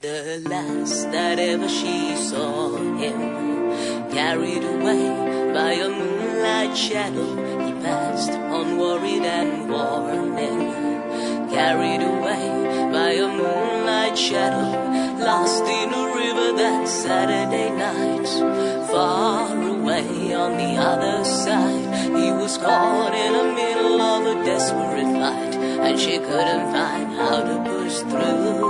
The last that ever she saw him, carried away by a moonlight shadow, he passed unworried and warning. Carried away by a moonlight shadow, lost in a river that Saturday night. Far away on the other side, he was caught in the middle of a desperate fight, and she couldn't find how to push through.